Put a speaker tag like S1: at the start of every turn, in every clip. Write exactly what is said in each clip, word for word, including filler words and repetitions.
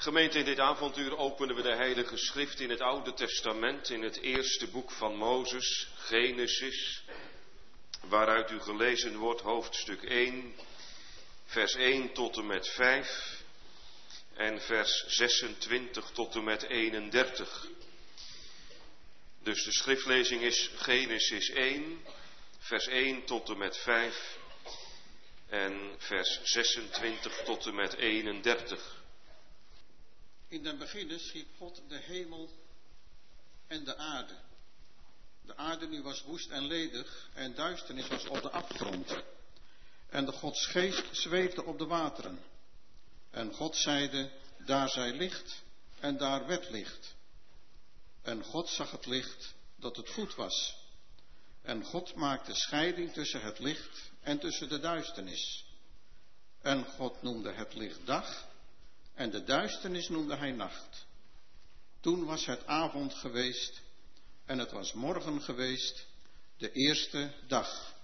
S1: Gemeente, in dit avonduur openen we de Heilige Schrift in het Oude Testament, in het eerste boek van Mozes, Genesis, waaruit u gelezen wordt hoofdstuk één, vers één tot en met vijf en vers zesentwintig tot en met eenendertig. Dus de schriftlezing is Genesis één, vers één tot en met vijf en vers zesentwintig tot en met eenendertig.
S2: In den beginne schiep God de hemel en de aarde. De aarde nu was woest en ledig en duisternis was op de afgrond. En de Gods geest zweefde op de wateren. En God zeide, daar zij licht en daar werd licht. En God zag het licht dat het goed was. En God maakte scheiding tussen het licht en tussen de duisternis. En God noemde het licht dag en de duisternis noemde hij nacht. Toen was het avond geweest en het was morgen geweest, de eerste dag.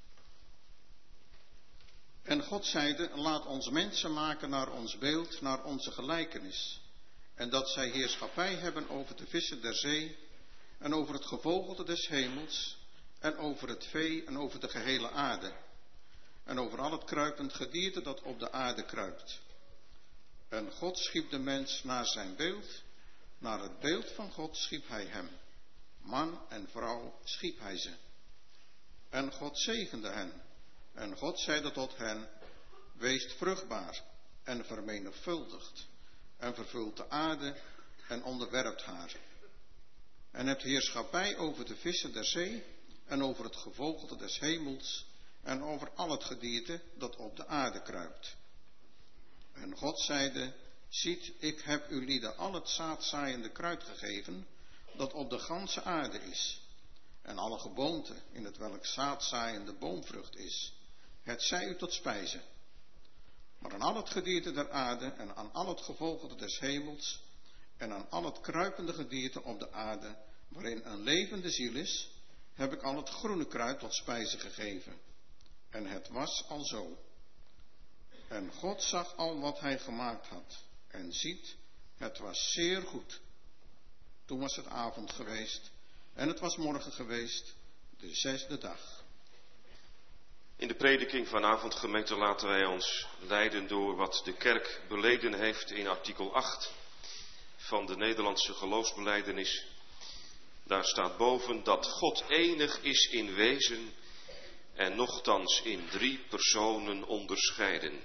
S2: En God zeide, laat ons mensen maken naar ons beeld, naar onze gelijkenis. En dat zij heerschappij hebben over de vissen der zee en over het gevogelte des hemels en over het vee en over de gehele aarde. En over al het kruipend gedierte dat op de aarde kruipt. En God schiep de mens naar zijn beeld, naar het beeld van God schiep hij hem. Man en vrouw schiep hij ze. En God zegende hen. En God zeide tot hen, weest vruchtbaar en vermenigvuldigt. En vervult de aarde en onderwerpt haar. En hebt heerschappij over de vissen der zee en over het gevogelte des hemels en over al het gedierte dat op de aarde kruipt. En God zeide, ziet, ik heb u lieden al het zaadzaaiende kruid gegeven, dat op de ganse aarde is. En alle geboomte, in het welk zaadzaaiende boomvrucht is, het zij u tot spijze. Maar aan al het gedierte der aarde en aan al het gevogelte des hemels en aan al het kruipende gedierte op de aarde, waarin een levende ziel is, heb ik al het groene kruid tot spijze gegeven. En het was al zo. En God zag al wat hij gemaakt had. En ziet, het was zeer goed. Toen was het avond geweest. En het was morgen geweest, de zesde dag.
S1: In de prediking vanavond, gemeente, laten wij ons leiden door wat de kerk beleden heeft in artikel acht van de Nederlandse geloofsbelijdenis. Daar staat boven dat God enig is in wezen en nochtans in drie personen onderscheiden.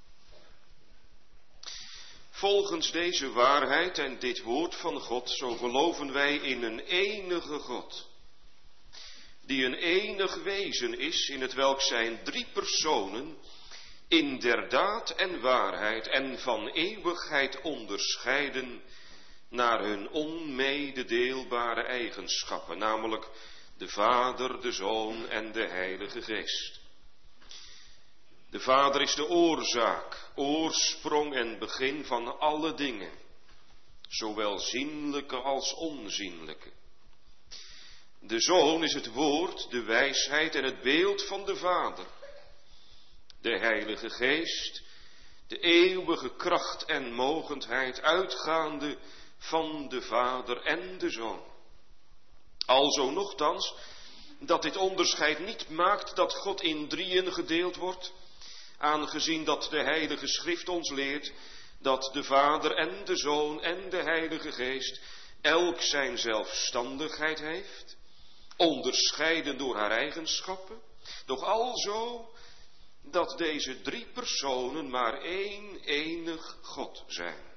S1: Volgens deze waarheid en dit woord van God, zo geloven wij in een enige God, die een enig wezen is, in het welk zijn drie personen in der daad en waarheid en van eeuwigheid onderscheiden naar hun onmededeelbare eigenschappen, namelijk de Vader, de Zoon en de Heilige Geest. De Vader is de oorzaak, oorsprong en begin van alle dingen, zowel zienlijke als onzienlijke. De Zoon is het woord, de wijsheid en het beeld van de Vader. De Heilige Geest, de eeuwige kracht en mogendheid uitgaande van de Vader en de Zoon. Alzo nochtans, dat dit onderscheid niet maakt dat God in drieën gedeeld wordt, aangezien dat de Heilige Schrift ons leert dat de Vader en de Zoon en de Heilige Geest elk zijn zelfstandigheid heeft, onderscheiden door haar eigenschappen, doch alzo dat deze drie personen maar één enig God zijn.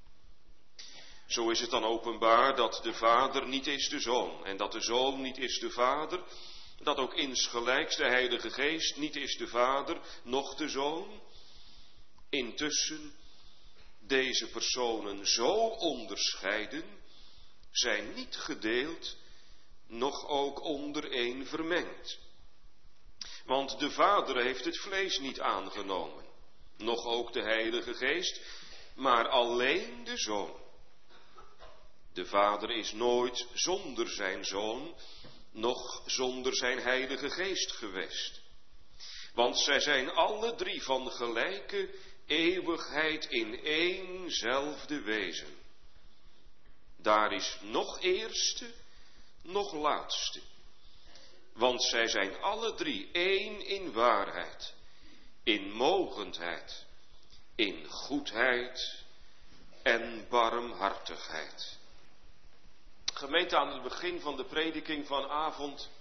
S1: Zo is het dan openbaar dat de Vader niet is de Zoon en dat de Zoon niet is de Vader, dat ook insgelijks de Heilige Geest niet is de Vader, noch de Zoon. Intussen, deze personen zo onderscheiden, zijn niet gedeeld, noch ook onder één vermengd. Want de Vader heeft het vlees niet aangenomen, noch ook de Heilige Geest, maar alleen de Zoon. De Vader is nooit zonder zijn Zoon, noch zonder zijn Heilige Geest geweest. Want zij zijn alle drie van gelijke eeuwigheid in éénzelfde wezen. Daar is nog eerste, nog laatste. Want zij zijn alle drie één in waarheid, in mogendheid, in goedheid en barmhartigheid. Gemeente, aan het begin van de prediking vanavond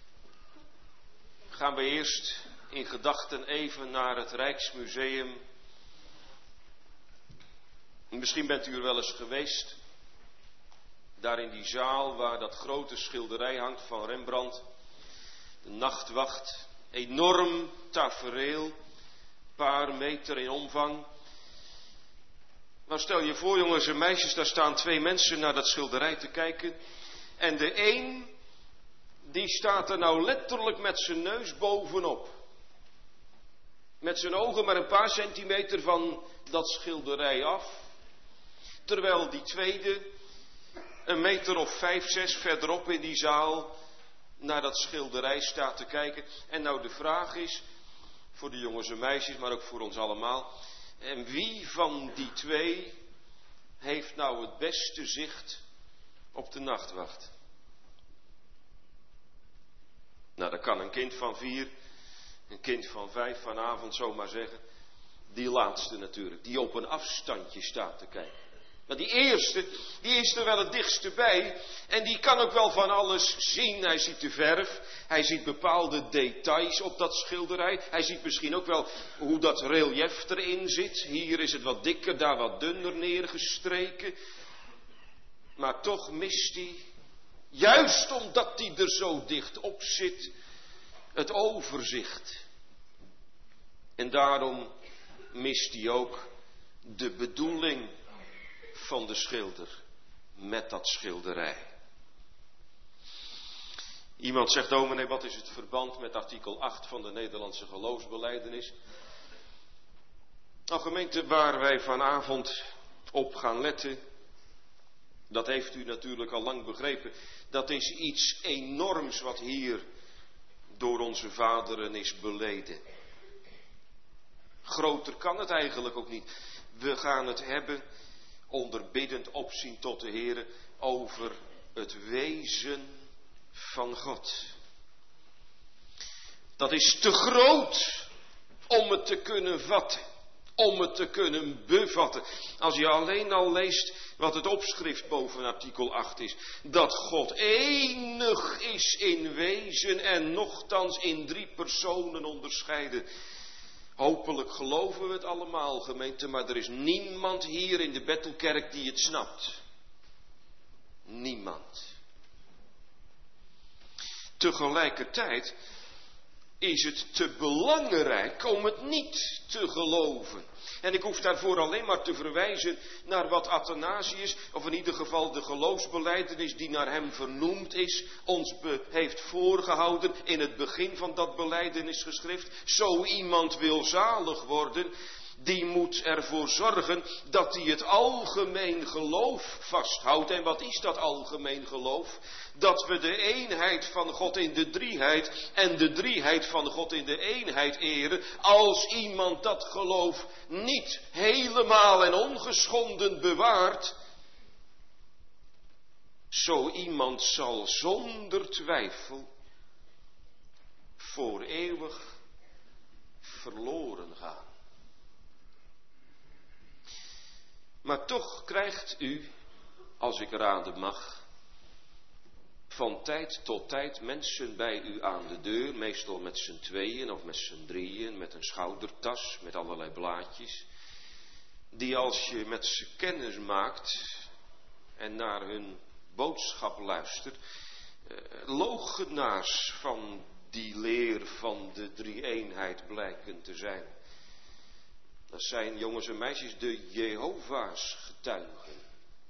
S1: gaan we eerst in gedachten even naar het Rijksmuseum. Misschien bent u er wel eens geweest. Daar in die zaal waar dat grote schilderij hangt van Rembrandt. De Nachtwacht. Enorm tafereel. Een paar meter in omvang. Maar stel je voor, jongens en meisjes, daar staan twee mensen naar dat schilderij te kijken. En de een, die staat er nou letterlijk met zijn neus bovenop. Met zijn ogen maar een paar centimeter van dat schilderij af. Terwijl die tweede een meter of vijf, zes verderop in die zaal naar dat schilderij staat te kijken. En nou de vraag is, voor de jongens en meisjes, maar ook voor ons allemaal. En wie van die twee heeft nou het beste zicht op de Nachtwacht? Nou, dat kan een kind van vier, een kind van vijf vanavond zomaar zeggen. Die laatste natuurlijk, die op een afstandje staat te kijken. Maar die eerste, die is er wel het dichtste bij. En die kan ook wel van alles zien. Hij ziet de verf. Hij ziet bepaalde details op dat schilderij. Hij ziet misschien ook wel hoe dat relief erin zit. Hier is het wat dikker, daar wat dunner neergestreken. Maar toch mist hij, juist omdat hij er zo dicht op zit, het overzicht. En daarom mist hij ook de bedoeling van de schilder met dat schilderij. Iemand zegt, dominee, wat is het verband met artikel acht van de Nederlandse geloofsbelijdenis? Nou, gemeente, waar wij vanavond op gaan letten, dat heeft u natuurlijk al lang begrepen, dat is iets enorms wat hier door onze vaderen is beleden. Groter kan het eigenlijk ook niet. We gaan het hebben, onder biddend opzien tot de Heere, over het wezen van God. Dat is te groot om het te kunnen vatten, om het te kunnen bevatten. Als je alleen al leest wat het opschrift boven artikel acht is, dat God enig is in wezen en nochtans in drie personen onderscheiden. Hopelijk geloven we het allemaal, gemeente, maar er is niemand hier in de Bethelkerk die het snapt. Niemand. Tegelijkertijd is het te belangrijk om het niet te geloven. En ik hoef daarvoor alleen maar te verwijzen naar wat Athanasius, of in ieder geval de geloofsbelijdenis die naar hem vernoemd is, ons be, heeft voorgehouden in het begin van dat belijdenisgeschrift. Zo iemand wil zalig worden, die moet ervoor zorgen dat hij het algemeen geloof vasthoudt. En wat is dat algemeen geloof? Dat we de eenheid van God in de drieheid en de drieheid van God in de eenheid eren. Als iemand dat geloof niet helemaal en ongeschonden bewaart, zo iemand zal zonder twijfel voor eeuwig verloren gaan. Maar toch krijgt u, als ik raden mag, van tijd tot tijd mensen bij u aan de deur, meestal met z'n tweeën of met z'n drieën, met een schoudertas, met allerlei blaadjes, die als je met ze kennis maakt en naar hun boodschap luistert, eh, loochenaars van die leer van de drie-eenheid blijken te zijn. Dat zijn, jongens en meisjes, de Jehovah's getuigen.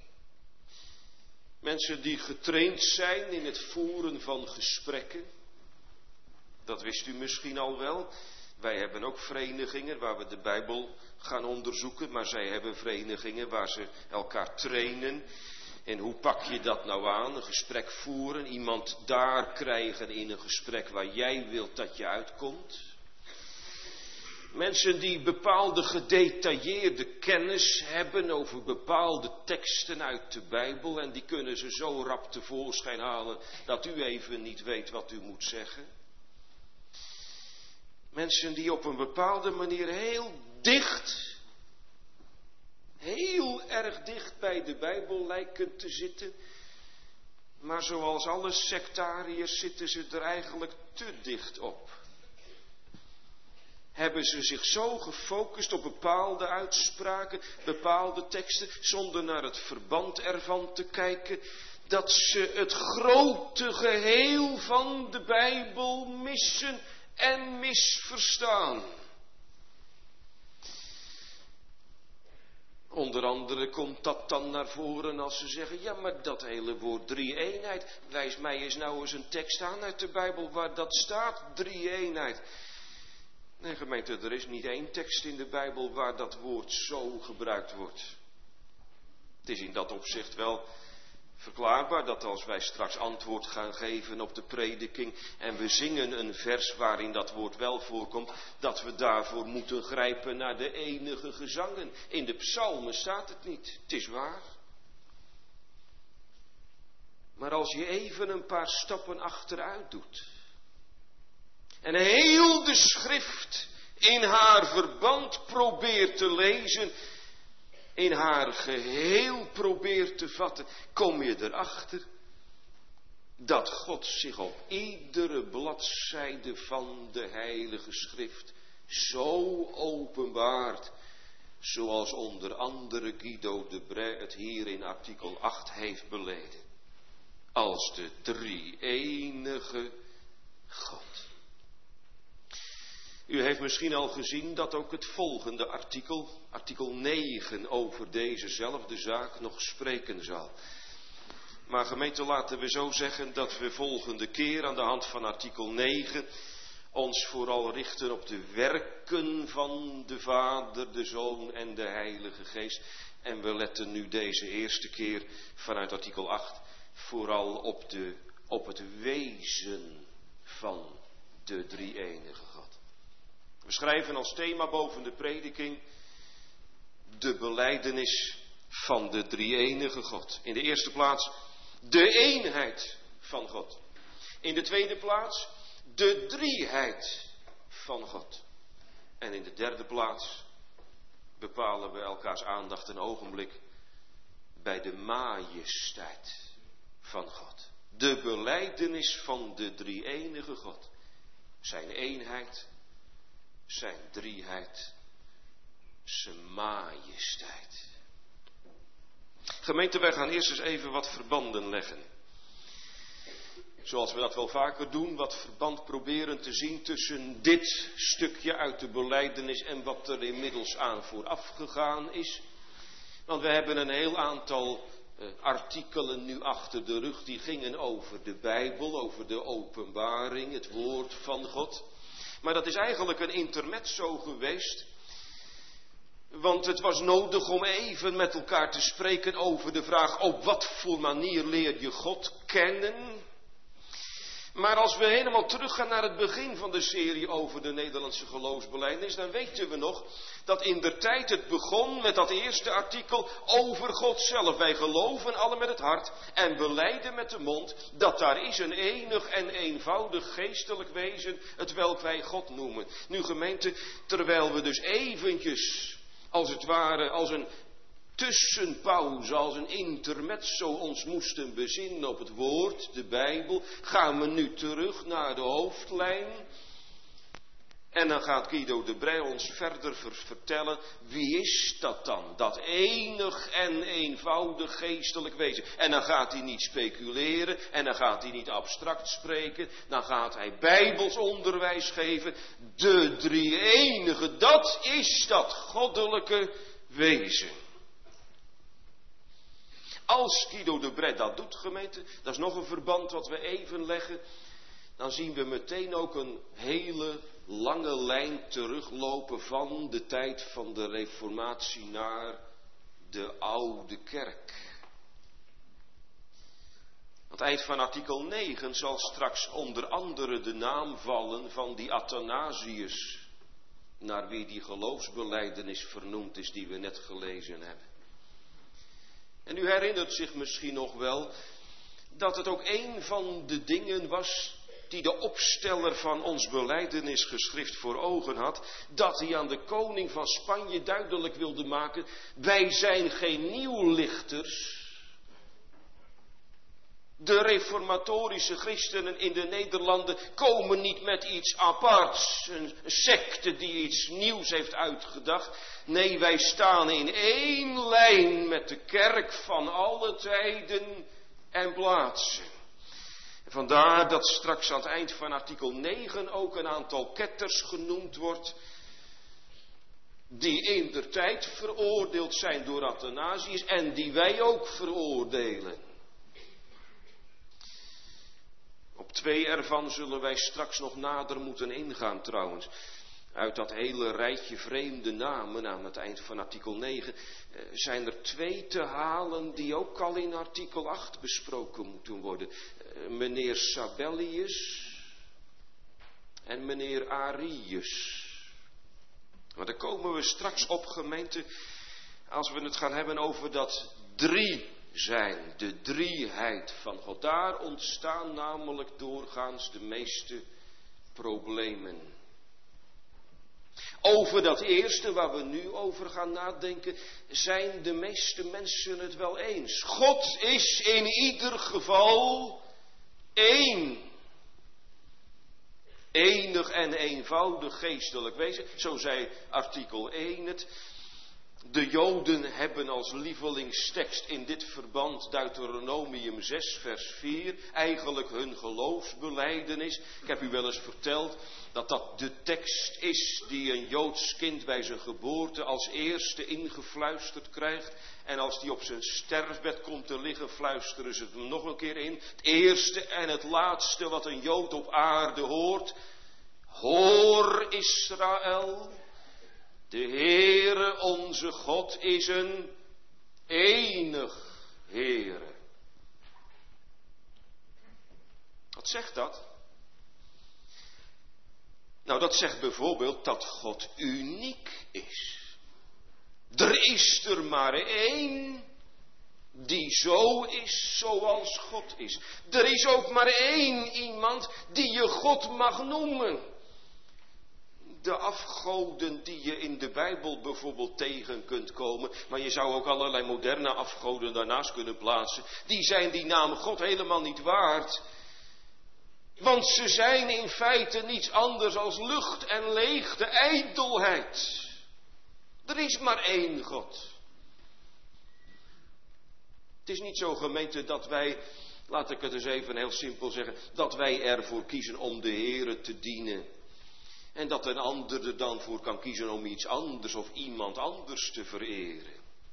S1: Mensen die getraind zijn in het voeren van gesprekken. Dat wist u misschien al wel. Wij hebben ook verenigingen waar we de Bijbel gaan onderzoeken. Maar zij hebben verenigingen waar ze elkaar trainen. En hoe pak je dat nou aan? Een gesprek voeren. Iemand daar krijgen in een gesprek waar jij wilt dat je uitkomt. Mensen die bepaalde gedetailleerde kennis hebben over bepaalde teksten uit de Bijbel en die kunnen ze zo rap tevoorschijn halen dat u even niet weet wat u moet zeggen. Mensen die op een bepaalde manier heel dicht, heel erg dicht bij de Bijbel lijken te zitten. Maar zoals alle sectariërs zitten ze er eigenlijk te dicht op. Hebben ze zich zo gefocust op bepaalde uitspraken, bepaalde teksten, zonder naar het verband ervan te kijken, dat ze het grote geheel van de Bijbel missen en misverstaan. Onder andere komt dat dan naar voren als ze zeggen, ja, maar dat hele woord drie-eenheid, wijs mij eens nou eens een tekst aan uit de Bijbel waar dat staat, drie-eenheid. Nee, gemeente, er is niet één tekst in de Bijbel waar dat woord zo gebruikt wordt. Het is in dat opzicht wel verklaarbaar dat als wij straks antwoord gaan geven op de prediking en we zingen een vers waarin dat woord wel voorkomt, dat we daarvoor moeten grijpen naar de enige gezangen. In de psalmen staat het niet, het is waar. Maar als je even een paar stappen achteruit doet en heel de schrift in haar verband probeert te lezen, in haar geheel probeert te vatten, kom je erachter dat God zich op iedere bladzijde van de Heilige Schrift zo openbaart, zoals onder andere Guido de Brès het hier in artikel acht heeft beleden, als de drie-enige God. U heeft misschien al gezien dat ook het volgende artikel, artikel negen, over dezezelfde zaak nog spreken zal. Maar gemeente, laten we zo zeggen dat we volgende keer aan de hand van artikel negen ons vooral richten op de werken van de Vader, de Zoon en de Heilige Geest. En we letten nu deze eerste keer vanuit artikel acht vooral op, de, op het wezen van de drie-enige God. We schrijven als thema boven de prediking de belijdenis van de drie-enige God. In de eerste plaats de eenheid van God. In de tweede plaats de drieheid van God. En in de derde plaats bepalen we elkaars aandacht een ogenblik bij de majesteit van God. De belijdenis van de drie-enige God. Zijn eenheid, zijn drieheid, zijn majesteit. Gemeente, wij gaan eerst eens even wat verbanden leggen. Zoals we dat wel vaker doen, wat verband proberen te zien tussen dit stukje uit de belijdenis en wat er inmiddels aan vooraf gegaan is. Want we hebben een heel aantal uh, artikelen nu achter de rug die gingen over de Bijbel, over de openbaring, het woord van God. Maar dat is eigenlijk een intermezzo geweest. Want het was nodig om even met elkaar te spreken over de vraag, op wat voor manier leer je God kennen? Maar als we helemaal teruggaan naar het begin van de serie over de Nederlandse geloofsbelijdenis, dan weten we nog dat in der tijd het begon met dat eerste artikel over God zelf. Wij geloven alle met het hart en belijden met de mond dat daar is een enig en eenvoudig geestelijk wezen, het welk wij God noemen. Nu gemeente, terwijl we dus eventjes, als het ware, als een tussenpauze, als een intermezzo ons moesten bezinnen op het woord, de Bijbel, gaan we nu terug naar de hoofdlijn. En dan gaat Guido de Brès ons verder vertellen, wie is dat dan? Dat enig en eenvoudig geestelijk wezen. En dan gaat hij niet speculeren en dan gaat hij niet abstract spreken. Dan gaat hij bijbels onderwijs geven. De drie-enige, dat is dat goddelijke wezen. Als Guido de Brès dat doet, gemeente, dat is nog een verband wat we even leggen, dan zien we meteen ook een hele lange lijn teruglopen van de tijd van de Reformatie naar de oude kerk. Aan het eind van artikel negen zal straks onder andere de naam vallen van die Athanasius. naar wie die geloofsbelijdenis vernoemd is die we net gelezen hebben. En u herinnert zich misschien nog wel dat het ook een van de dingen was die de opsteller van ons belijdenisgeschrift voor ogen had, dat hij aan de koning van Spanje duidelijk wilde maken: wij zijn geen nieuwlichters. De reformatorische christenen in de Nederlanden komen niet met iets aparts, een secte die iets nieuws heeft uitgedacht. Nee, wij staan in één lijn met de kerk van alle tijden en plaatsen. Vandaar dat straks aan het eind van artikel negen ook een aantal ketters genoemd wordt, die indertijd veroordeeld zijn door Athanasius en die wij ook veroordelen. Op twee ervan zullen wij straks nog nader moeten ingaan trouwens. Uit dat hele rijtje vreemde namen aan het eind van artikel negen eh, zijn er twee te halen die ook al in artikel acht besproken moeten worden. Eh, meneer Sabellius en meneer Arius. Maar daar komen we straks op, gemeente, als we het gaan hebben over dat drie zijn, de drieheid van God. Daar ontstaan namelijk doorgaans de meeste problemen. Over dat eerste waar we nu over gaan nadenken, zijn de meeste mensen het wel eens. God is in ieder geval één. Enig en eenvoudig geestelijk wezen, zo zei artikel één het. De Joden hebben als lievelingstekst in dit verband Deuteronomium zes vers vier, eigenlijk hun geloofsbelijdenis. Ik heb u wel eens verteld dat dat de tekst is die een Joods kind bij zijn geboorte als eerste ingefluisterd krijgt. En als die op zijn sterfbed komt te liggen, fluisteren ze het hem nog een keer in. Het eerste en het laatste wat een Jood op aarde hoort: hoor Israël, de Heere onze God is een enig Heere. Wat zegt dat? Nou, dat zegt bijvoorbeeld dat God uniek is. Er is er maar één die zo is zoals God is. Er is ook maar één iemand die je God mag noemen. De afgoden die je in de Bijbel bijvoorbeeld tegen kunt komen, maar je zou ook allerlei moderne afgoden daarnaast kunnen plaatsen, die zijn die naam God helemaal niet waard. Want ze zijn in feite niets anders als lucht en leegte, ijdelheid. Er is maar één God. Het is niet zo, gemeente, dat wij, laat ik het eens even heel simpel zeggen, dat wij ervoor kiezen om de Heere te dienen. En dat een ander er dan voor kan kiezen om iets anders of iemand anders te vereren.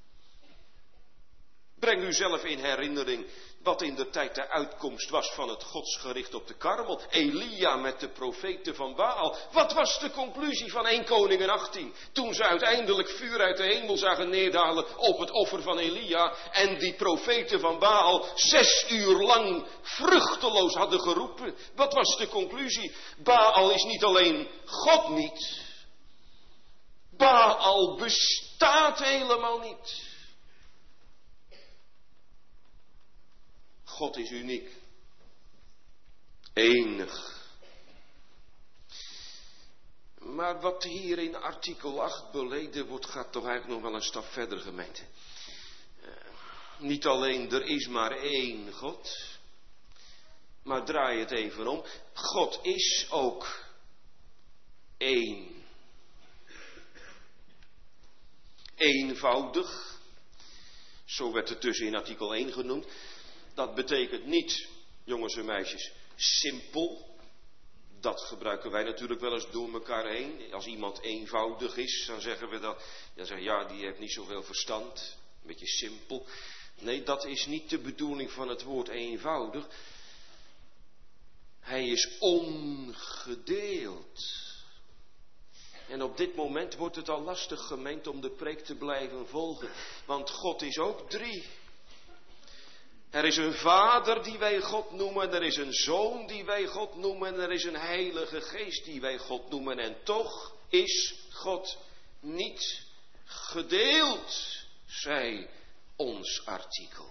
S1: Breng u zelf in herinnering wat in de tijd de uitkomst was van het godsgericht op de Karmel. Elia met de profeten van Baal. Wat was de conclusie van eerste Koningen achttien? Toen ze uiteindelijk vuur uit de hemel zagen neerdalen op het offer van Elia. En die profeten van Baal zes uur lang vruchteloos hadden geroepen. Wat was de conclusie? Baal is niet alleen God niet. Baal bestaat helemaal niet. God is uniek. Enig. Maar wat hier in artikel acht beleden wordt, gaat toch eigenlijk nog wel een stap verder, gemeente. Uh, niet alleen er is maar één God, maar draai het even om. God is ook één. Eenvoudig. Zo werd het dus in artikel één genoemd. Dat betekent niet, jongens en meisjes, simpel. Dat gebruiken wij natuurlijk wel eens door elkaar heen. Als iemand eenvoudig is, dan zeggen we dat. Dan zeggen ja, die heeft niet zoveel verstand. Een beetje simpel. Nee, dat is niet de bedoeling van het woord eenvoudig. Hij is ongedeeld. En op dit moment wordt het al lastig, gemeente, om de preek te blijven volgen. Want God is ook drie. Er is een vader die wij God noemen, er is een zoon die wij God noemen, en er is een heilige geest die wij God noemen. En toch is God niet gedeeld, zei ons artikel.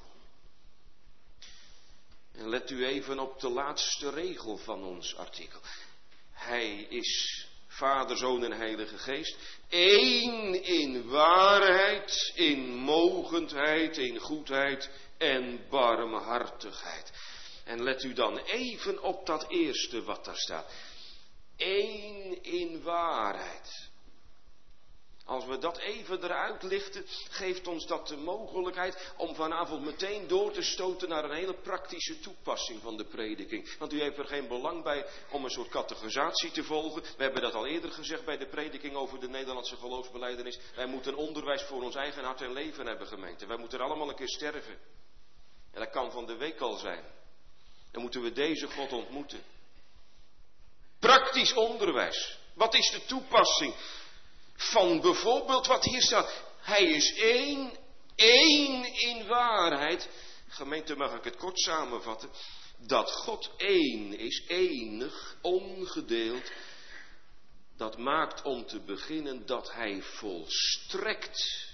S1: En let u even op de laatste regel van ons artikel. Hij is Vader, Zoon en Heilige Geest, één in waarheid, in mogendheid, in goedheid en barmhartigheid. En let u dan even op dat eerste wat daar staat. Eén in waarheid. Als we dat even eruit lichten, geeft ons dat de mogelijkheid om vanavond meteen door te stoten naar een hele praktische toepassing van de prediking. Want u heeft er geen belang bij om een soort categorisatie te volgen. We hebben dat al eerder gezegd bij de prediking over de Nederlandse geloofsbelijdenis. Wij moeten onderwijs voor ons eigen hart en leven hebben, gemeente. Wij moeten allemaal een keer sterven. En dat kan van de week al zijn. Dan moeten we deze God ontmoeten. Praktisch onderwijs. Wat is de toepassing van bijvoorbeeld wat hier staat? Hij is één, één in waarheid. Gemeente, mag ik het kort samenvatten? Dat God één is, enig, ongedeeld. Dat maakt om te beginnen dat hij volstrekt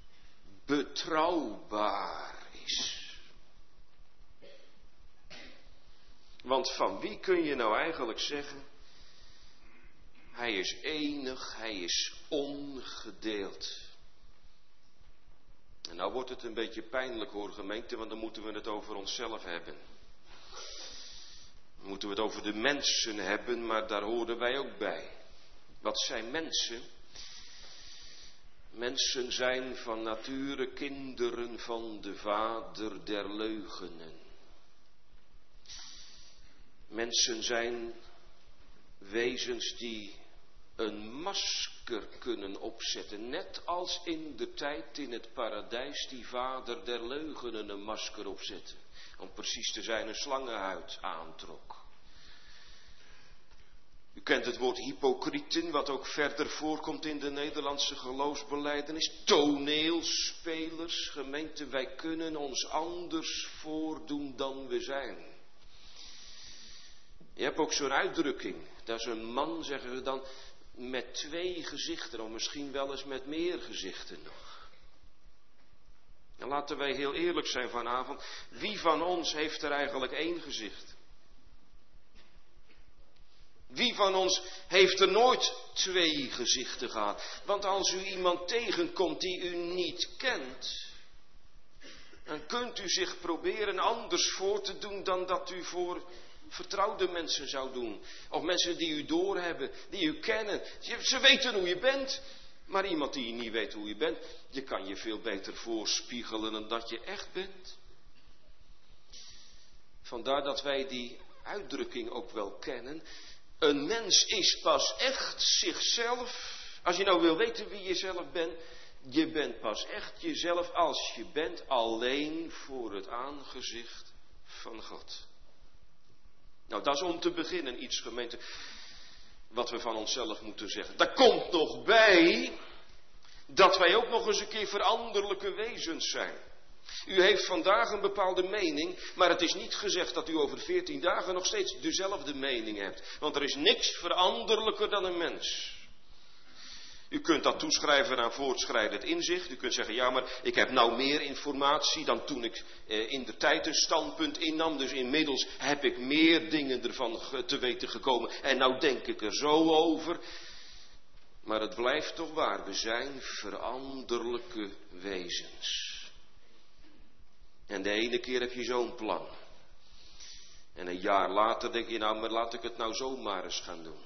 S1: betrouwbaar is. Want van wie kun je nou eigenlijk zeggen: hij is enig, hij is ongedeeld? En nou wordt het een beetje pijnlijk hoor, gemeente, want dan moeten we het over onszelf hebben. Dan moeten we het over de mensen hebben, maar daar horen wij ook bij. Wat zijn mensen? Mensen zijn van nature kinderen van de vader der leugenen. Mensen zijn wezens die een masker kunnen opzetten. Net als in de tijd in het paradijs die vader der leugenen een masker opzette. Om precies te zijn een slangenhuid aantrok. U kent het woord hypocrieten, wat ook verder voorkomt in de Nederlandse geloofsbelijdenis. Toneelspelers, gemeente, wij kunnen ons anders voordoen dan we zijn. Je hebt ook zo'n uitdrukking. Dat is een man, zeggen ze dan, met twee gezichten. Of misschien wel eens met meer gezichten nog. En laten wij heel eerlijk zijn vanavond. Wie van ons heeft er eigenlijk één gezicht? Wie van ons heeft er nooit twee gezichten gehad? Want als u iemand tegenkomt die u niet kent, dan kunt u zich proberen anders voor te doen dan dat u voor vertrouwde mensen zou doen. Of mensen die u doorhebben, die u kennen. Ze weten hoe je bent. Maar iemand die niet weet hoe je bent, je kan je veel beter voorspiegelen dan dat je echt bent. Vandaar dat wij die uitdrukking ook wel kennen. Een mens is pas echt zichzelf. Als je nou wil weten wie je zelf bent, je bent pas echt jezelf als je bent alleen voor het aangezicht van God. Nou, dat is om te beginnen iets, gemeente, wat we van onszelf moeten zeggen. Daar komt nog bij dat wij ook nog eens een keer veranderlijke wezens zijn. U heeft vandaag een bepaalde mening, maar het is niet gezegd dat u over veertien dagen nog steeds dezelfde mening hebt. Want er is niks veranderlijker dan een mens. U kunt dat toeschrijven aan voortschrijdend inzicht. U kunt zeggen, ja, maar ik heb nou meer informatie dan toen ik eh, in de tijd een standpunt innam. Dus inmiddels heb ik meer dingen ervan te weten gekomen. En nou denk ik er zo over. Maar het blijft toch waar. We zijn veranderlijke wezens. En de ene keer heb je zo'n plan. En een jaar later denk je, nou, maar laat ik het nou zomaar eens gaan doen.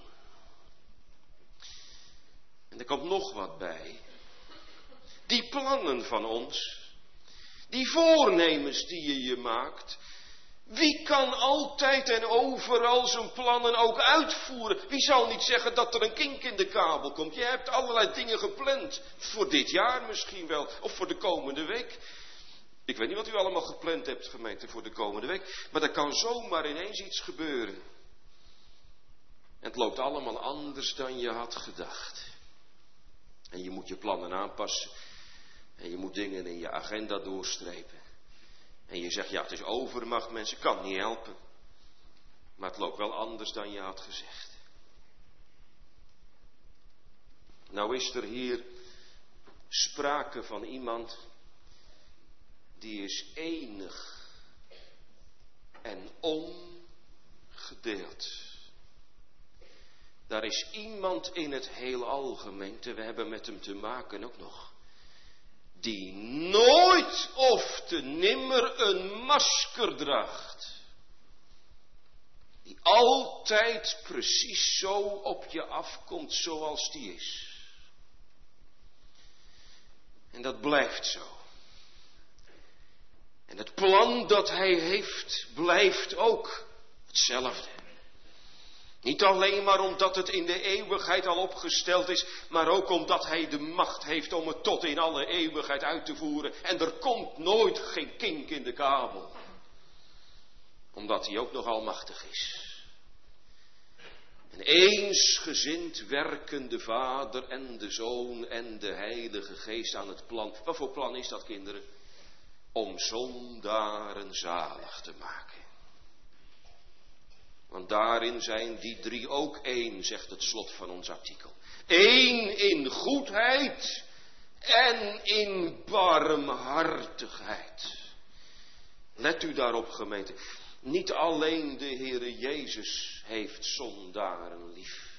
S1: En er komt nog wat bij. Die plannen van ons, die voornemens die je je maakt, wie kan altijd en overal zijn plannen ook uitvoeren? Wie zal niet zeggen dat er een kink in de kabel komt? Je hebt allerlei dingen gepland, voor dit jaar misschien wel, of voor de komende week. Ik weet niet wat u allemaal gepland hebt, gemeente, voor de komende week, maar er kan zomaar ineens iets gebeuren. En het loopt allemaal anders dan je had gedacht. En je moet je plannen aanpassen. En je moet dingen in je agenda doorstrepen. En je zegt, ja, het is overmacht, mensen, kan niet helpen. Maar het loopt wel anders dan je had gezegd. Nou is er hier sprake van iemand die is enig en ongedeeld. Daar is iemand in het heelal, gemeente, we hebben met hem te maken ook nog, die nooit of te nimmer een masker draagt. Die altijd precies zo op je afkomt zoals die is. En dat blijft zo. En het plan dat hij heeft, blijft ook hetzelfde. Niet alleen maar omdat het in de eeuwigheid al opgesteld is, maar ook omdat hij de macht heeft om het tot in alle eeuwigheid uit te voeren. En er komt nooit geen kink in de kabel. Omdat hij ook nog almachtig is. Een eensgezind werkende Vader en de Zoon en de Heilige Geest aan het plan. Wat voor plan is dat, kinderen? Om zondaren zalig te maken. Want daarin zijn die drie ook één, zegt het slot van ons artikel. Eén in goedheid en in barmhartigheid. Let u daarop, gemeente. Niet alleen de Heere Jezus heeft zondaren lief.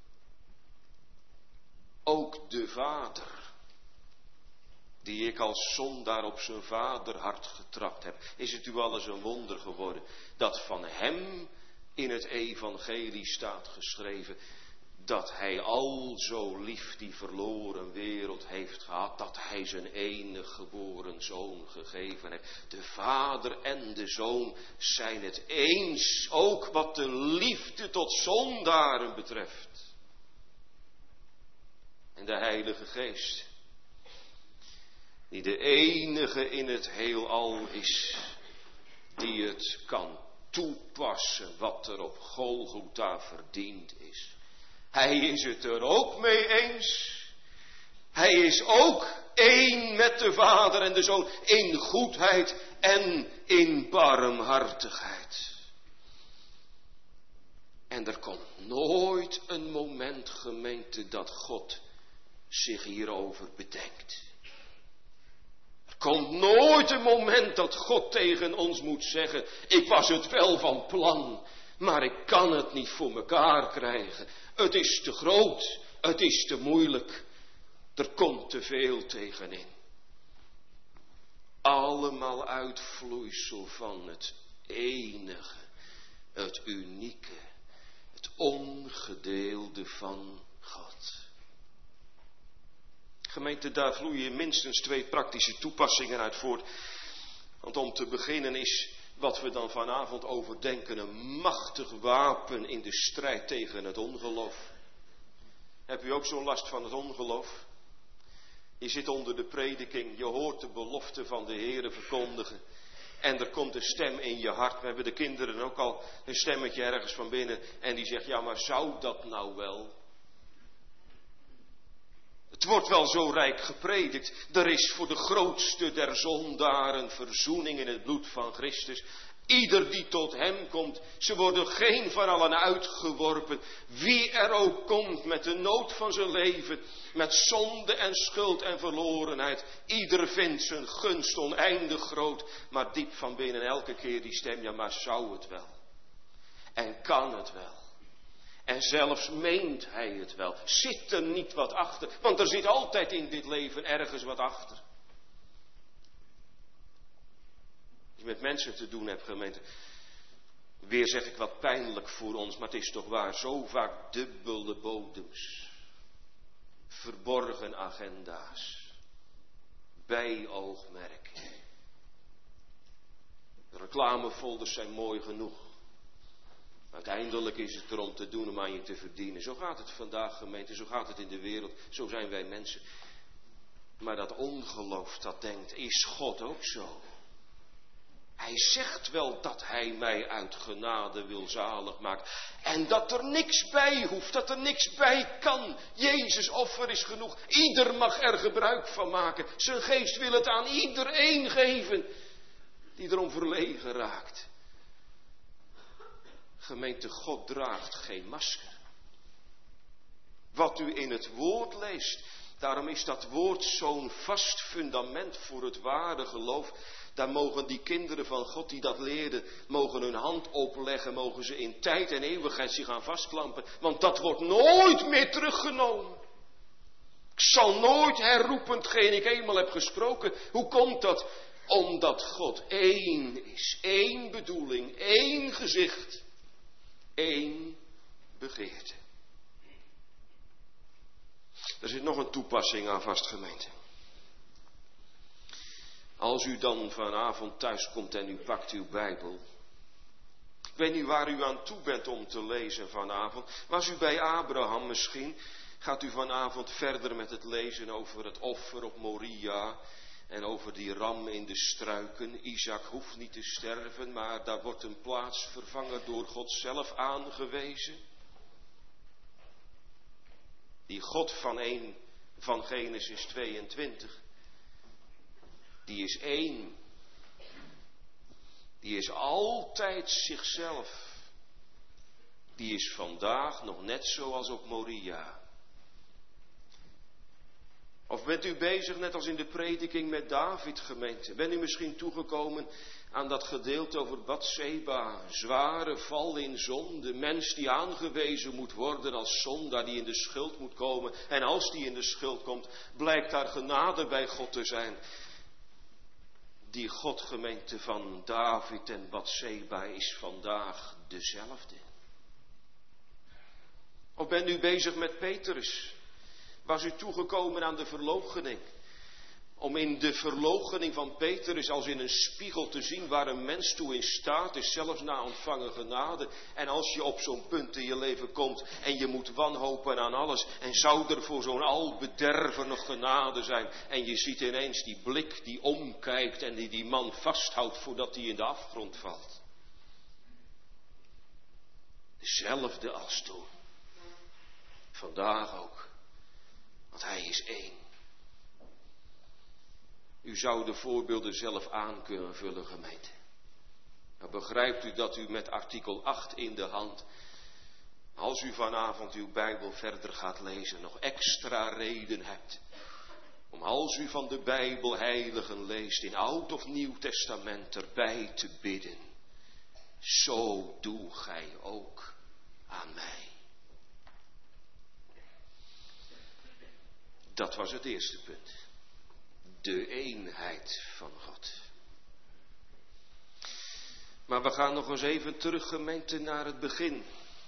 S1: Ook de Vader, die ik als zondaar op zijn vaderhart getrapt heb. Is het u wel eens een wonder geworden dat van hem in het evangelie staat geschreven dat hij al zo lief die verloren wereld heeft gehad, dat hij zijn enige geboren zoon gegeven heeft. De Vader en de Zoon zijn het eens, ook wat de liefde tot zondaren betreft. En de Heilige Geest, die de enige in het heelal is, die het kan toepassen wat er op Golgotha verdiend is. Hij is het er ook mee eens. Hij is ook één met de Vader en de Zoon in goedheid en in barmhartigheid. En er komt nooit een moment, gemeente, dat God zich hierover bedenkt. Er komt nooit een moment dat God tegen ons moet zeggen, ik was het wel van plan, maar ik kan het niet voor mekaar krijgen. Het is te groot, het is te moeilijk, er komt te veel tegenin. Allemaal uitvloeisel van het enige, het unieke, het ongedeelde van God. Gemeente, daar vloeien minstens twee praktische toepassingen uit voort. Want om te beginnen is wat we dan vanavond overdenken een machtig wapen in de strijd tegen het ongeloof. Heb u ook zo'n last van het ongeloof? Je zit onder de prediking, je hoort de belofte van de Heere verkondigen. En er komt een stem in je hart. We hebben de kinderen ook al een stemmetje ergens van binnen. En die zegt, ja maar zou dat nou wel? Het wordt wel zo rijk gepredikt. Er is voor de grootste der zondaren verzoening in het bloed van Christus. Ieder die tot hem komt, ze worden geen van allen uitgeworpen. Wie er ook komt met de nood van zijn leven, met zonde en schuld en verlorenheid. Ieder vindt zijn gunst oneindig groot, maar diep van binnen elke keer die stem, ja maar zou het wel? En kan het wel? En zelfs meent hij het wel. Zit er niet wat achter? Want er zit altijd in dit leven ergens wat achter. Als je met mensen te doen hebt, gemeente. Weer zeg ik wat pijnlijk voor ons, maar het is toch waar. Zo vaak dubbele bodems. Verborgen agenda's. Bijoogmerken. De reclamefolders zijn mooi genoeg. Uiteindelijk is het er om te doen om aan je te verdienen. Zo gaat het vandaag, gemeente, zo gaat het in de wereld. Zo zijn wij mensen. Maar dat ongeloof dat denkt, is God ook zo? Hij zegt wel dat hij mij uit genade wil zalig maken. En dat er niks bij hoeft, dat er niks bij kan. Jezus' offer is genoeg. Ieder mag er gebruik van maken. Zijn geest wil het aan iedereen geven die erom verlegen raakt. Gemeente, God draagt geen masker. wat u in het woord leest. Daarom is dat woord zo'n vast fundament voor het ware geloof. Daar mogen die kinderen van God die dat leerden, mogen hun hand opleggen, mogen ze in tijd en eeuwigheid zich aan vastklampen. Want dat wordt nooit meer teruggenomen. Ik zal nooit herroepen hetgeen ik eenmaal heb gesproken. Hoe komt dat? Omdat God één is. Één bedoeling, één gezicht, één begeerte. Er zit nog een toepassing aan vast, gemeente. Als u dan vanavond thuis komt en u pakt uw Bijbel. Ik weet niet waar u aan toe bent om te lezen vanavond. Was u bij Abraham misschien? Gaat u vanavond verder met het lezen over het offer op Moria. En over die ram in de struiken. Isaac hoeft niet te sterven, maar daar wordt een plaatsvervanger door God zelf aangewezen. Die God van, een, van Genesis tweeëntwintig. Die is één. Die is altijd zichzelf. Die is vandaag nog net zoals op Moria. Of bent u bezig, net als in de prediking met David, gemeente? Bent u misschien toegekomen aan dat gedeelte over Batseba, zware val in zonde, mens die aangewezen moet worden als zondaar, die in de schuld moet komen. En als die in de schuld komt, blijkt daar genade bij God te zijn. Die God, gemeente, van David en Batseba is vandaag dezelfde. Of bent u bezig met Petrus? Was u toegekomen aan de verloochening? Om in de verloochening van Petrus als in een spiegel te zien waar een mens toe in staat is, zelfs na ontvangen genade. En als je op zo'n punt in je leven komt en je moet wanhopen aan alles. En zou er voor zo'n albederver nog genade zijn. En je ziet ineens die blik die omkijkt en die die man vasthoudt voordat hij in de afgrond valt. Dezelfde als toen. Vandaag ook. Want hij is één. U zou de voorbeelden zelf aan kunnen vullen, gemeente. Maar begrijpt u dat u met artikel acht in de hand, als u vanavond uw Bijbel verder gaat lezen, nog extra reden hebt. Om als u van de Bijbel heiligen leest, in Oud of Nieuw Testament erbij te bidden. Zo doe gij ook aan mij. Dat was het eerste punt. De eenheid van God. Maar we gaan nog eens even terug, gemeente, naar het begin.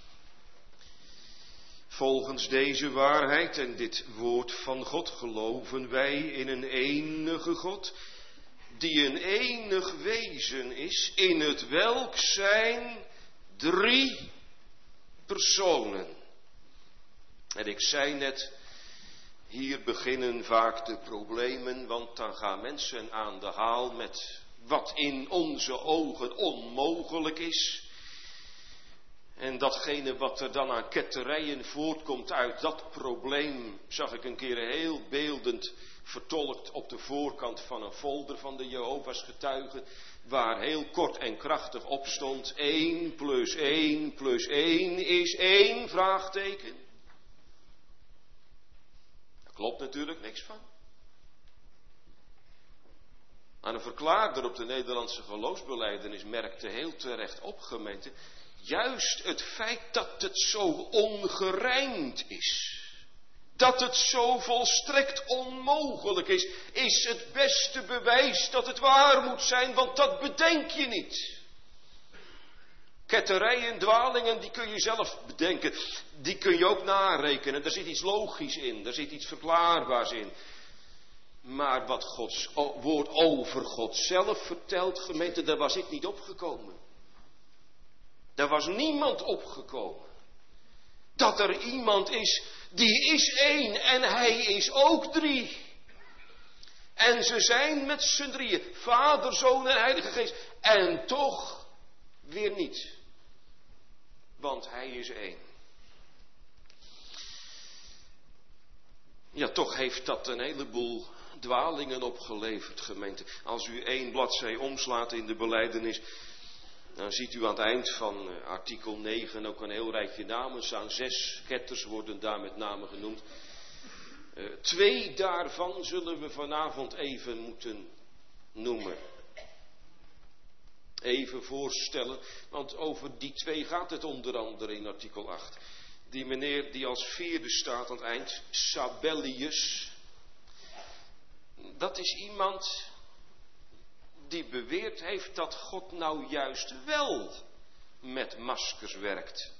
S1: Volgens deze waarheid en dit woord van God geloven wij in een enige God, die een enig wezen is, in het welk zijn drie personen. En ik zei net, hier beginnen vaak de problemen, want dan gaan mensen aan de haal met wat in onze ogen onmogelijk is. En datgene wat er dan aan ketterijen voortkomt uit dat probleem, zag ik een keer heel beeldend vertolkt op de voorkant van een folder van de Jehovah's getuigen, waar heel kort en krachtig op stond, één plus één plus één is één, vraagteken. Klopt natuurlijk niks van. Maar een verklaarder op de Nederlandse geloofsbelijdenis merkte heel terecht op, gemeente, juist het feit dat het zo ongerijmd is, dat het zo volstrekt onmogelijk is, is het beste bewijs dat het waar moet zijn, want dat bedenk je niet. Ketterijen, dwalingen, die kun je zelf bedenken. Die kun je ook narekenen. Er zit iets logisch in. Er zit iets verklaarbaars in. Maar wat Gods woord over God zelf vertelt, gemeente, daar was ik niet opgekomen. Daar was niemand opgekomen. Dat er iemand is, die is één en hij is ook drie. En ze zijn met z'n drieën, Vader, Zoon en Heilige Geest. En toch weer niet. Want hij is één. Ja, toch heeft dat een heleboel dwalingen opgeleverd, gemeente. Als u één bladzij omslaat in de belijdenis, Dan ziet u aan het eind van uh, artikel negen ook een heel rijtje namen staan. Zes ketters worden daar met name genoemd. Uh, twee daarvan zullen we vanavond even moeten noemen. Even voorstellen, want over die twee gaat het onder andere in artikel acht. Die meneer die als vierde staat aan het eind, Sabellius. Dat is iemand die beweerd heeft dat God nou juist wel met maskers werkt.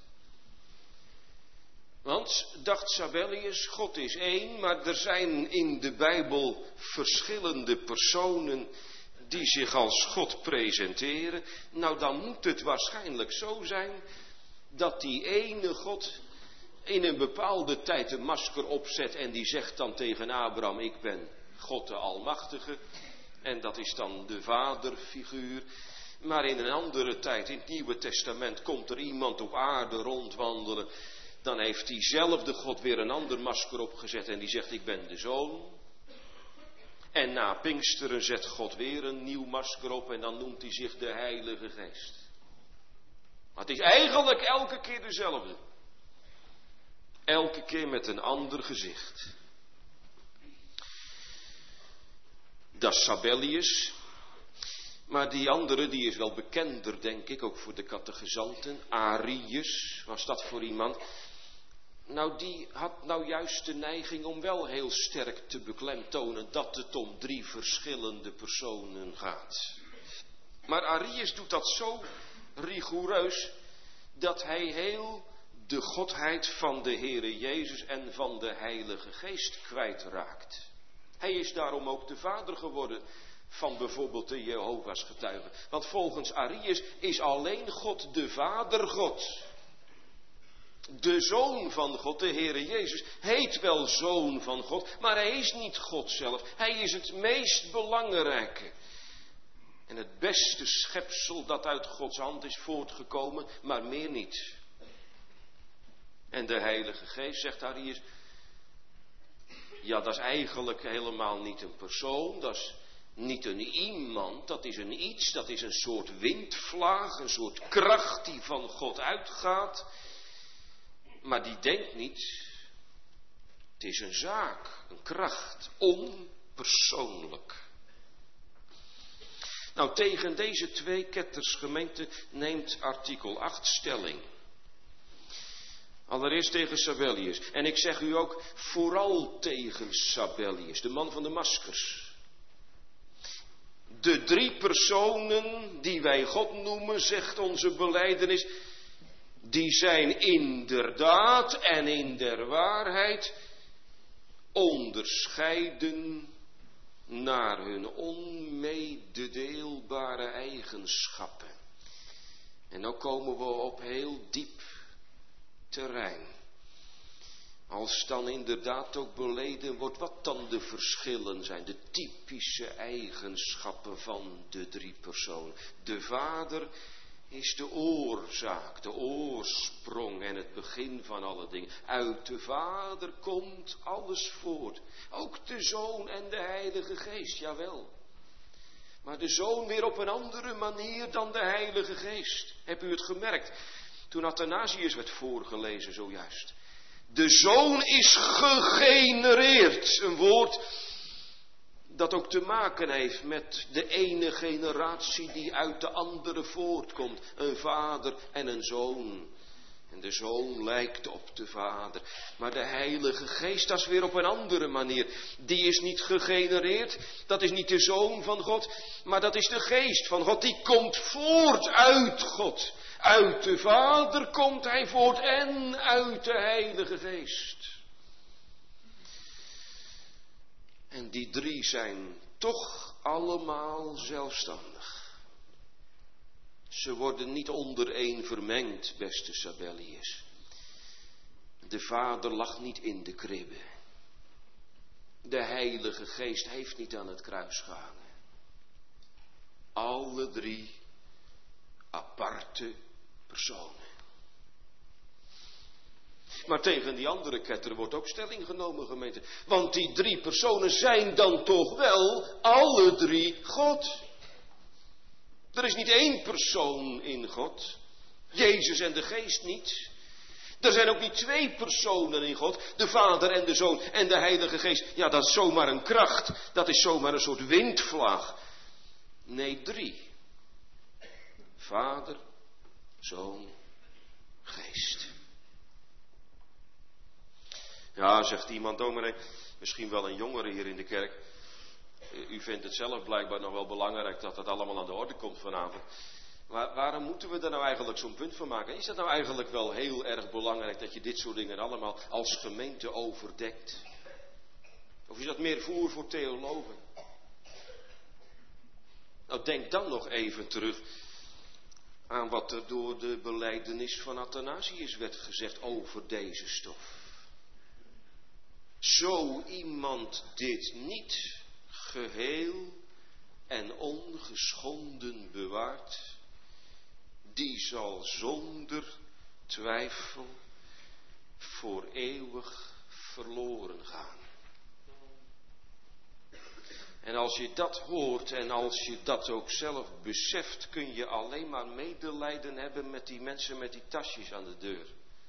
S1: Want, dacht Sabellius, God is één, maar er zijn in de Bijbel verschillende personen die zich als God presenteren. Nou, dan moet het waarschijnlijk zo zijn dat die ene God in een bepaalde tijd een masker opzet en die zegt dan tegen Abraham, ik ben God de Almachtige. En dat is dan de vaderfiguur. Maar in een andere tijd, in het Nieuwe Testament, komt er iemand op aarde rondwandelen. Dan heeft diezelfde God weer een ander masker opgezet en die zegt, ik ben de Zoon. En na Pinksteren zet God weer een nieuw masker op en dan noemt hij zich de Heilige Geest. Maar het is eigenlijk elke keer dezelfde. Elke keer met een ander gezicht. Dat is Sabellius. Maar die andere, die is wel bekender, denk ik, ook voor de catechizanten. Arius, was dat voor iemand? Nou, die had nou juist de neiging om wel heel sterk te beklemtonen dat het om drie verschillende personen gaat. Maar Arius doet dat zo rigoureus dat hij heel de godheid van de Heere Jezus en van de Heilige Geest kwijtraakt. Hij is daarom ook de vader geworden van bijvoorbeeld de Jehovah's getuigen. Want volgens Arius is alleen God de Vader God. De Zoon van God, de Heere Jezus, heet wel Zoon van God, maar hij is niet God zelf. Hij is het meest belangrijke. En het beste schepsel dat uit Gods hand is voortgekomen, maar meer niet. En de Heilige Geest, zegt Arius, ja, dat is eigenlijk helemaal niet een persoon, dat is niet een iemand, dat is een iets, dat is een soort windvlaag, een soort kracht die van God uitgaat. Maar die denkt niet, het is een zaak, een kracht, onpersoonlijk. Nou, tegen deze twee kettersgemeenten neemt artikel acht stelling. Allereerst tegen Sabellius. En ik zeg u ook vooral tegen Sabellius, de man van de maskers. De drie personen die wij God noemen, zegt onze belijdenis, die zijn inderdaad en in der waarheid onderscheiden naar hun onmededeelbare eigenschappen. En nou komen we op heel diep terrein. Als dan inderdaad ook beleden wordt wat dan de verschillen zijn, de typische eigenschappen van de drie personen. De Vader is de oorzaak, de oorsprong en het begin van alle dingen. Uit de Vader komt alles voort. Ook de Zoon en de Heilige Geest, jawel. Maar de Zoon weer op een andere manier dan de Heilige Geest. Heb u het gemerkt? Toen Athanasius werd voorgelezen zojuist. De Zoon is gegenereerd. Een woord dat ook te maken heeft met de ene generatie die uit de andere voortkomt. Een vader en een zoon. En de Zoon lijkt op de Vader. Maar de Heilige Geest, dat is weer op een andere manier. Die is niet gegenereerd. Dat is niet de Zoon van God. Maar dat is de Geest van God. Die komt voort uit God. Uit de Vader komt hij voort en uit de Heilige Geest. En die drie zijn toch allemaal zelfstandig. Ze worden niet onder één vermengd, beste Sabellius. De Vader lag niet in de kribbe. De Heilige Geest heeft niet aan het kruis gehangen. Alle drie aparte personen. Maar tegen die andere ketter wordt ook stelling genomen, gemeente. Want die drie personen zijn dan toch wel alle drie God. Er is niet één persoon in God. Jezus en de Geest niet. Er zijn ook niet twee personen in God. De Vader en de Zoon en de Heilige Geest. Ja, dat is zomaar een kracht. Dat is zomaar een soort windvlaag. Nee, drie. Vader, Zoon, Geest. Ja, zegt iemand, dominee, misschien wel een jongere hier in de kerk. U vindt het zelf blijkbaar nog wel belangrijk dat dat allemaal aan de orde komt vanavond. Maar waarom moeten we er nou eigenlijk zo'n punt van maken? Is dat nou eigenlijk wel heel erg belangrijk dat je dit soort dingen allemaal als gemeente overdenkt? Of is dat meer voer voor theologen? Nou, denk dan nog even terug aan wat er door de belijdenis van Athanasius werd gezegd over deze stof. Zo iemand dit niet geheel en ongeschonden bewaart, die zal zonder twijfel voor eeuwig verloren gaan. En als je dat hoort en als je dat ook zelf beseft, kun je alleen maar medelijden hebben met die mensen met die tasjes aan de deur.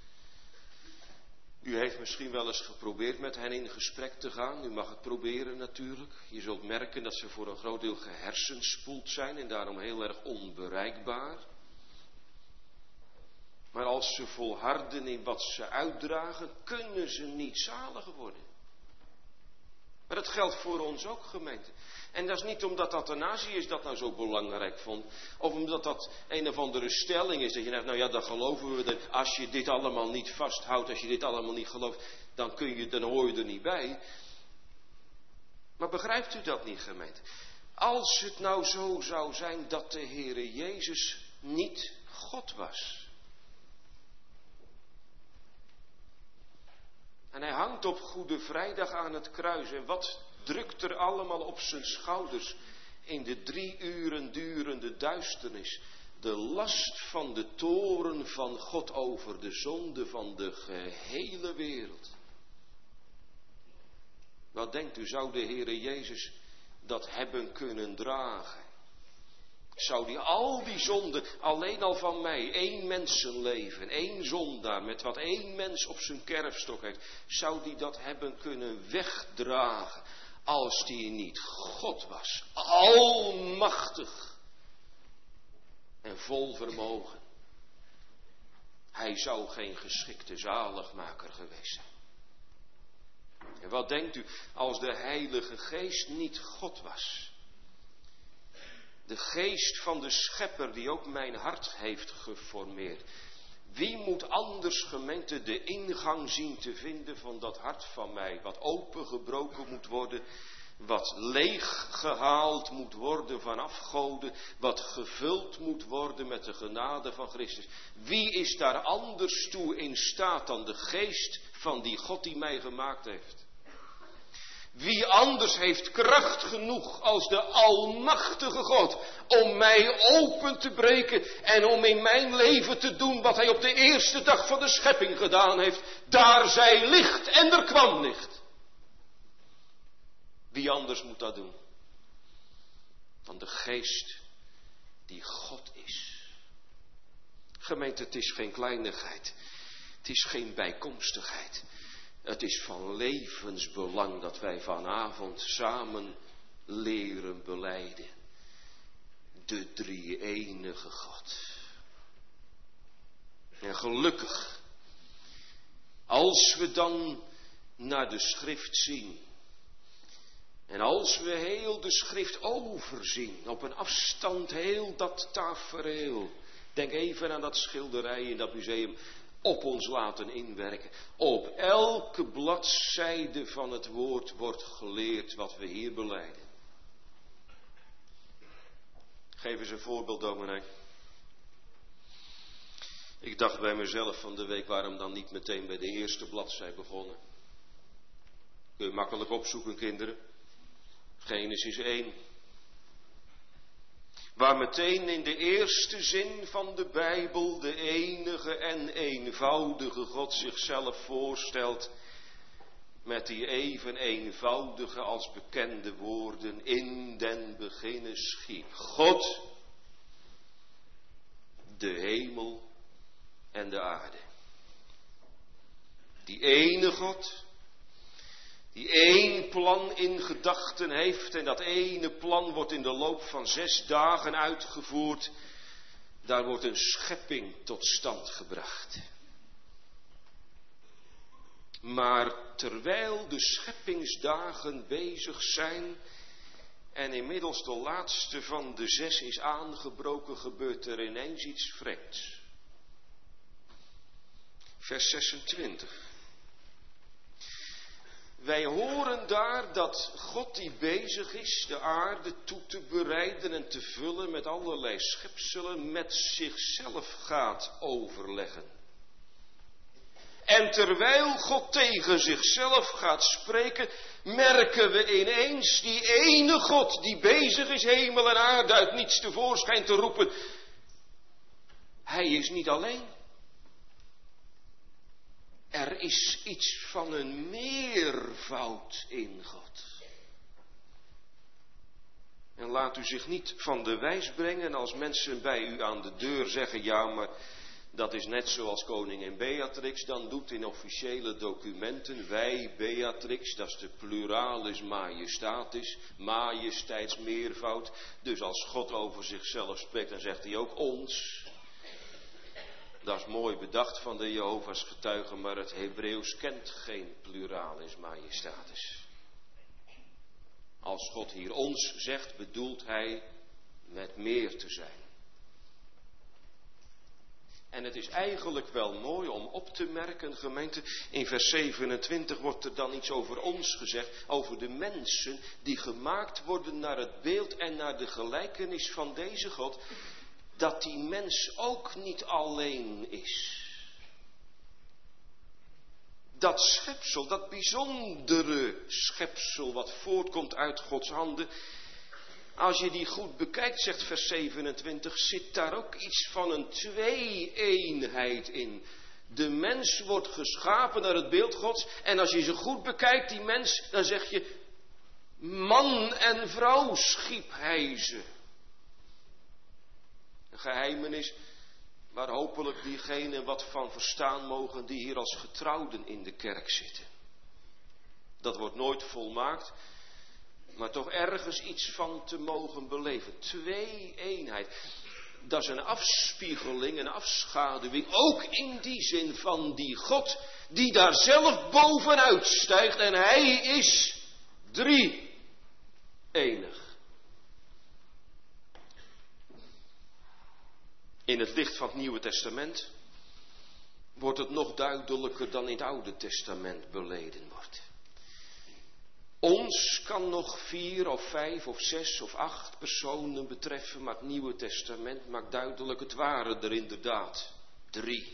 S1: U heeft misschien wel eens geprobeerd met hen in gesprek te gaan. U mag het proberen natuurlijk. Je zult merken dat ze voor een groot deel gehersenspoeld zijn en daarom heel erg onbereikbaar. Maar als ze volharden in wat ze uitdragen, kunnen ze niet zalig worden. Maar dat geldt voor ons ook, gemeente. En dat is niet omdat Athanasius dat nou zo belangrijk vond. Of omdat dat een of andere stelling is. Dat je denkt, nou ja, dan geloven we er. Als je dit allemaal niet vasthoudt, als je dit allemaal niet gelooft, dan, kun je, dan hoor je er niet bij. Maar begrijpt u dat niet, gemeente? Als het nou zo zou zijn dat de Heere Jezus niet God was. En hij hangt op Goede Vrijdag aan het kruis. En wat drukt er allemaal op zijn schouders in de drie uren durende duisternis? De last van de toorn van God over de zonde van de gehele wereld. Wat denkt u, zou de Heere Jezus dat hebben kunnen dragen? Zou die al die zonden, alleen al van mij, één mensenleven, één zondaar, met wat één mens op zijn kerfstok heeft, zou die dat hebben kunnen wegdragen, als die niet God was, almachtig en vol vermogen? Hij zou geen geschikte zaligmaker geweest zijn. En wat denkt u, als de Heilige Geest niet God was? De geest van de Schepper die ook mijn hart heeft geformeerd. Wie moet anders, gemeente, de ingang zien te vinden van dat hart van mij? Wat opengebroken moet worden. Wat leeg gehaald moet worden van afgoden. Wat gevuld moet worden met de genade van Christus. Wie is daar anders toe in staat dan de geest van die God die mij gemaakt heeft? Wie anders heeft kracht genoeg als de almachtige God om mij open te breken en om in mijn leven te doen wat hij op de eerste dag van de schepping gedaan heeft. Daar zij licht en er kwam licht. Wie anders moet dat doen dan de geest die God is? Gemeente, het is geen kleinigheid. Het is geen bijkomstigheid. Het is van levensbelang dat wij vanavond samen leren belijden. De drie-enige God. En gelukkig, als we dan naar de schrift zien. En als we heel de schrift overzien, op een afstand heel dat tafereel. Denk even aan dat schilderij in dat museum. Op ons laten inwerken. Op elke bladzijde van het woord wordt geleerd wat we hier belijden. Geef eens een voorbeeld, dominee. Ik dacht bij mezelf van de week, waarom dan niet meteen bij de eerste bladzij begonnen? Kun je makkelijk opzoeken, kinderen. Genesis één. Waar meteen in de eerste zin van de Bijbel de enige en eenvoudige God zichzelf voorstelt. Met die even eenvoudige als bekende woorden. In den beginne schiep God de hemel en de aarde. Die ene God, die één plan in gedachten heeft en dat ene plan wordt in de loop van zes dagen uitgevoerd. Daar wordt een schepping tot stand gebracht. Maar terwijl de scheppingsdagen bezig zijn en inmiddels de laatste van de zes is aangebroken, gebeurt er ineens iets vreemds. Vers zesentwintig. Wij horen daar dat God die bezig is de aarde toe te bereiden en te vullen met allerlei schepselen, met zichzelf gaat overleggen. En terwijl God tegen zichzelf gaat spreken, merken we ineens die ene God die bezig is hemel en aarde uit niets tevoorschijn te roepen. Hij is niet alleen. Er is iets van een meervoud in God. En laat u zich niet van de wijs brengen als mensen bij u aan de deur zeggen, ja, maar dat is net zoals koningin Beatrix dan doet in officiële documenten. Wij, Beatrix, dat is de pluralis majestatis, majesteitsmeervoud. Dus als God over zichzelf spreekt, dan zegt hij ook ons. Dat is mooi bedacht van de Jehovah's getuigen, maar het Hebreeuws kent geen pluralis majestatis. Als God hier ons zegt, bedoelt hij met meer te zijn. En het is eigenlijk wel mooi om op te merken, gemeente, in vers zevenentwintig wordt er dan iets over ons gezegd, over de mensen die gemaakt worden naar het beeld en naar de gelijkenis van deze God, dat die mens ook niet alleen is. Dat schepsel, dat bijzondere schepsel wat voortkomt uit Gods handen, als je die goed bekijkt, zegt vers zevenentwintig, zit daar ook iets van een twee-eenheid in. De mens wordt geschapen naar het beeld Gods. En als je ze goed bekijkt, die mens, dan zeg je, man en vrouw schiep hij ze. Een geheimenis waar hopelijk diegenen wat van verstaan mogen die hier als getrouwden in de kerk zitten. Dat wordt nooit volmaakt. Maar toch ergens iets van te mogen beleven. Twee-eenheid. Dat is een afspiegeling, een afschaduwing. Ook in die zin van die God die daar zelf bovenuit stijgt. En hij is drie-enig. In het licht van het Nieuwe Testament wordt het nog duidelijker dan in het Oude Testament beleden wordt. Ons kan nog vier of vijf of zes of acht personen betreffen, maar het Nieuwe Testament maakt duidelijk, het waren er inderdaad drie.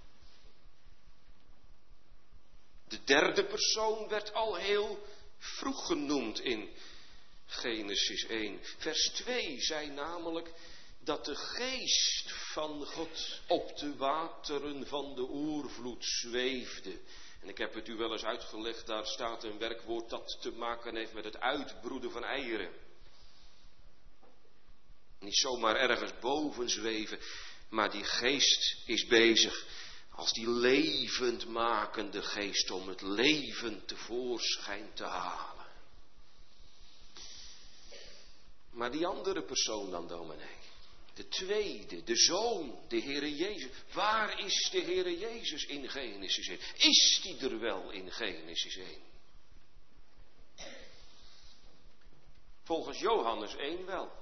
S1: De derde persoon werd al heel vroeg genoemd in Genesis één. Vers twee zei namelijk dat de geest van God op de wateren van de oervloed zweefde. En ik heb het u wel eens uitgelegd, daar staat een werkwoord dat te maken heeft met het uitbroeden van eieren. Niet zomaar ergens boven zweven, maar die geest is bezig als die levendmakende geest om het leven tevoorschijn te halen. Maar die andere persoon dan, dominee, de tweede, de Zoon, de Heere Jezus. Waar is de Heere Jezus in Genesis één? Is die er wel in Genesis één? Volgens Johannes één wel.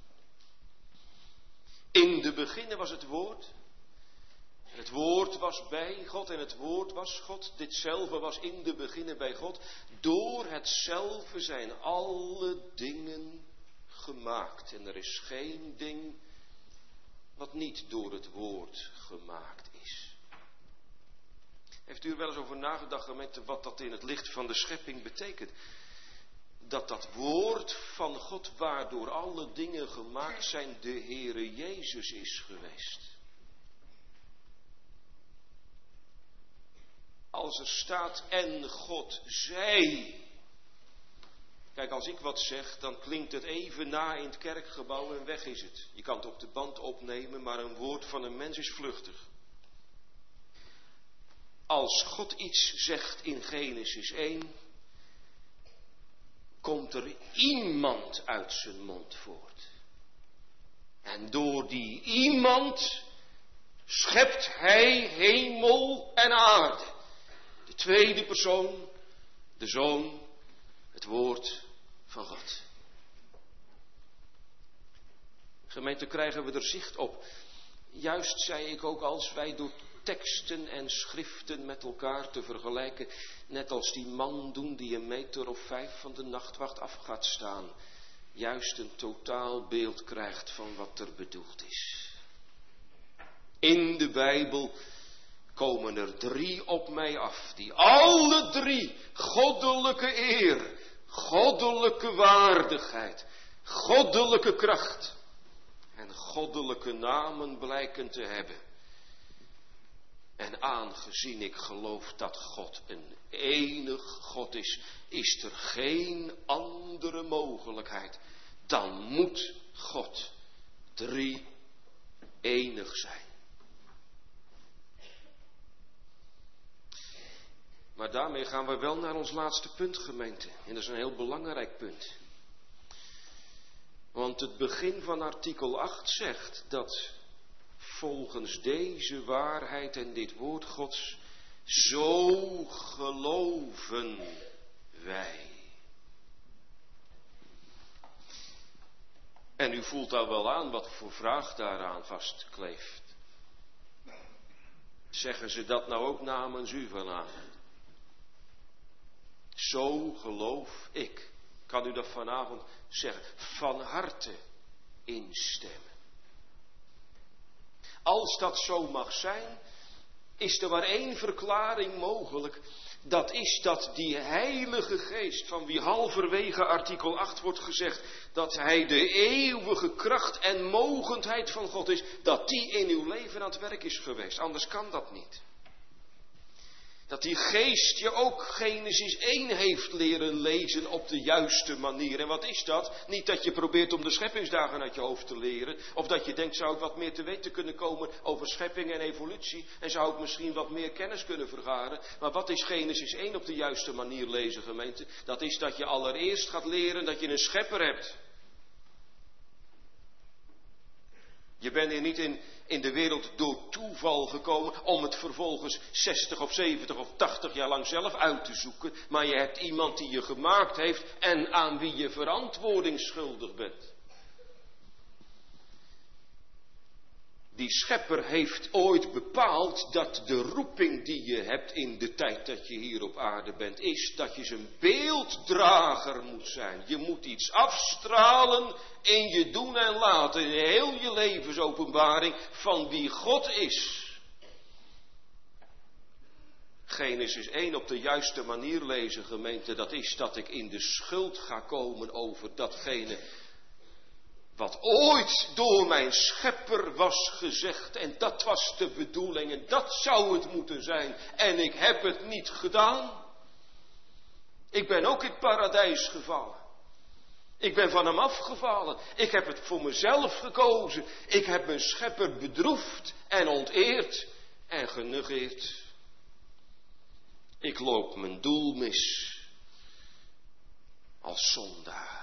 S1: In de beginnen was het woord. En het woord was bij God en het woord was God. Ditzelfde was in de beginnen bij God. Door hetzelfde zijn alle dingen gemaakt. En er is geen ding wat niet door het woord gemaakt is. Heeft u er wel eens over nagedacht, gemeente, wat dat in het licht van de schepping betekent? Dat dat woord van God, waardoor alle dingen gemaakt zijn, de Heere Jezus is geweest. Als er staat, en God zei, Kijk, als ik wat zeg, dan klinkt het even na in het kerkgebouw en weg is het. Je kan het op de band opnemen, maar een woord van een mens is vluchtig. Als God iets zegt in Genesis één, komt er iemand uit zijn mond voort. En door die iemand schept hij hemel en aarde. De tweede persoon, de Zoon, het woord van God. Gemeente, krijgen we er zicht op. Juist zei ik ook, als wij door teksten en schriften met elkaar te vergelijken, net als die man doen die een meter of vijf van de nachtwacht af gaat staan, juist een totaal beeld krijgt van wat er bedoeld is. In de Bijbel komen er drie op mij af, die alle drie goddelijke eer, goddelijke waardigheid, goddelijke kracht en goddelijke namen blijken te hebben. En aangezien ik geloof dat God een enig God is, is er geen andere mogelijkheid. Dan moet God drie enig zijn. Maar daarmee gaan we wel naar ons laatste punt, gemeente. En dat is een heel belangrijk punt. Want het begin van artikel acht zegt dat volgens deze waarheid en dit woord Gods, zo geloven wij. En u voelt al wel aan wat voor vraag daaraan vastkleeft. Zeggen ze dat nou ook namens u vanavond? Zo geloof ik. Kan u dat vanavond zeggen? Van harte instemmen. Als dat zo mag zijn, is er maar één verklaring mogelijk. Dat is dat die Heilige Geest, van wie halverwege artikel acht wordt gezegd, dat Hij de eeuwige kracht en mogendheid van God is, dat die in uw leven aan het werk is geweest. Anders kan dat niet. Dat die geest je ook Genesis één heeft leren lezen op de juiste manier. En wat is dat? Niet dat je probeert om de scheppingsdagen uit je hoofd te leren. Of dat je denkt, zou ik wat meer te weten kunnen komen over schepping en evolutie. En zou ik misschien wat meer kennis kunnen vergaren. Maar wat is Genesis één op de juiste manier lezen, gemeente? Dat is dat je allereerst gaat leren dat je een schepper hebt. Je bent hier niet in, in de wereld door toeval gekomen om het vervolgens zestig of zeventig of tachtig jaar lang zelf uit te zoeken. Maar je hebt iemand die je gemaakt heeft en aan wie je verantwoording schuldig bent. Die schepper heeft ooit bepaald dat de roeping die je hebt in de tijd dat je hier op aarde bent, is dat je zijn beelddrager moet zijn. Je moet iets afstralen in je doen en laten, in heel je levensopenbaring van wie God is. Genesis één op de juiste manier lezen, gemeente, dat is dat ik in de schuld ga komen over datgene wat ooit door mijn schepper was gezegd. En dat was de bedoeling en dat zou het moeten zijn. En ik heb het niet gedaan. Ik ben ook in het paradijs gevallen. Ik ben van hem afgevallen. Ik heb het voor mezelf gekozen. Ik heb mijn schepper bedroefd en onteerd en genegeerd. Ik loop mijn doel mis als zondaar.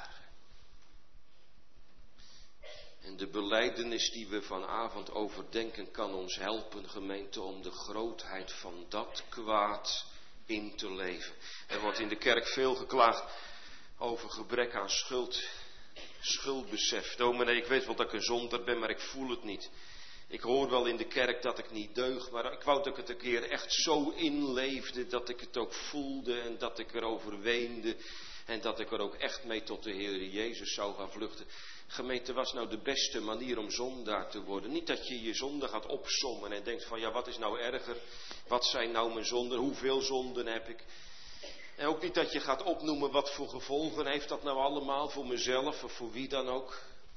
S1: En de belijdenis die we vanavond overdenken kan ons helpen, gemeente, om de grootheid van dat kwaad in te leven. Er wordt in de kerk veel geklaagd over gebrek aan schuld, schuldbesef. Dominee, ik weet wel dat ik een zondaar ben, maar ik voel het niet. Ik hoor wel in de kerk dat ik niet deug, maar ik wou dat ik het een keer echt zo inleefde, dat ik het ook voelde en dat ik erover weende. En dat ik er ook echt mee tot de Heer Jezus zou gaan vluchten. Gemeente, was nou de beste manier om zondaar te worden? Niet dat je je zonde gaat opsommen en denkt van ja, wat is nou erger? Wat zijn nou mijn zonden? Hoeveel zonden heb ik? En ook niet dat je gaat opnoemen wat voor gevolgen heeft dat nou allemaal voor mezelf of voor wie dan ook.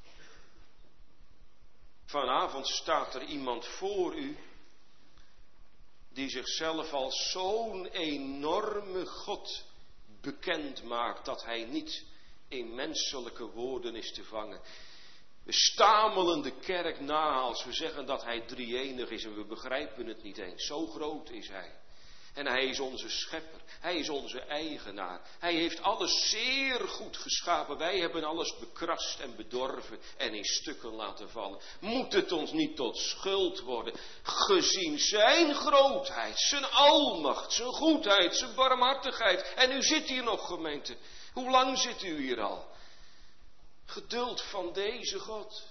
S1: Vanavond staat er iemand voor u die zichzelf als zo'n enorme God bekend maakt dat hij niet in menselijke woorden is te vangen. We stamelen de kerk na als we zeggen dat hij drie-enig is en we begrijpen het niet eens. Zo groot is hij. En hij is onze schepper. Hij is onze eigenaar. Hij heeft alles zeer goed geschapen. Wij hebben alles bekrast en bedorven en in stukken laten vallen. Moet het ons niet tot schuld worden, gezien zijn grootheid, zijn almacht, zijn goedheid, zijn barmhartigheid. En u zit hier nog, gemeente. Hoe lang zit u hier al? Geduld van deze God.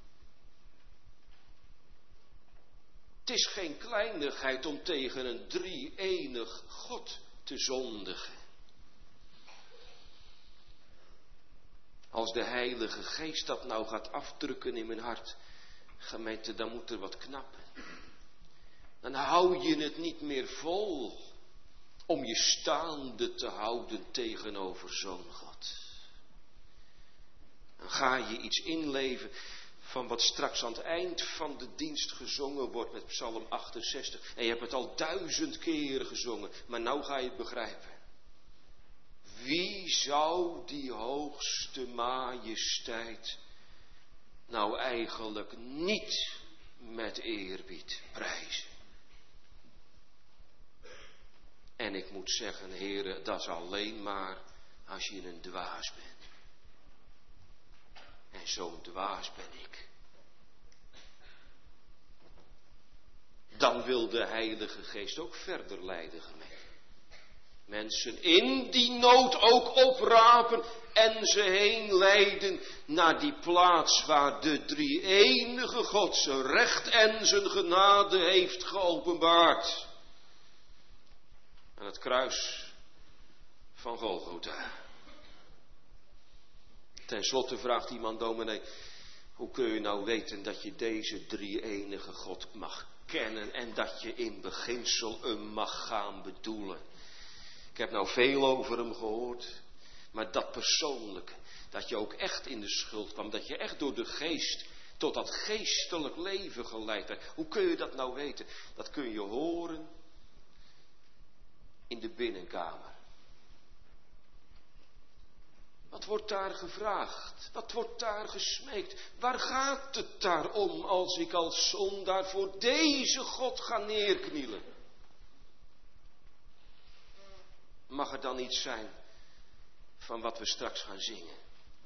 S1: Het is geen kleinigheid om tegen een drie-enig God te zondigen. Als de Heilige Geest dat nou gaat afdrukken in mijn hart, gemeente, dan moet er wat knappen. Dan hou je het niet meer vol om je staande te houden tegenover zo'n God. Dan ga je iets inleven van wat straks aan het eind van de dienst gezongen wordt met Psalm achtenzestig. En je hebt het al duizend keren gezongen, maar nou ga je het begrijpen. Wie zou die hoogste majesteit nou eigenlijk niet met eerbied prijzen? En ik moet zeggen, heren, dat is alleen maar als je een dwaas bent. En zo'n dwaas ben ik. Dan wil de Heilige Geest ook verder leiden, gemeente. Mensen in die nood ook oprapen en ze heen leiden naar die plaats waar de drie-enige God zijn recht en zijn genade heeft geopenbaard. Aan het kruis van Golgotha. Ten slotte vraagt iemand, dominee, hoe kun je nou weten dat je deze drie-enige God mag kennen en dat je in beginsel hem mag gaan bedoelen? Ik heb nou veel over hem gehoord, maar dat persoonlijke, dat je ook echt in de schuld kwam, dat je echt door de geest tot dat geestelijk leven geleid werd. Hoe kun je dat nou weten? Dat kun je horen in de binnenkamer. Wat wordt daar gevraagd? Wat wordt daar gesmeekt? Waar gaat het daar om als ik als zondaar voor deze God ga neerknielen? Mag er dan iets zijn van wat we straks gaan zingen?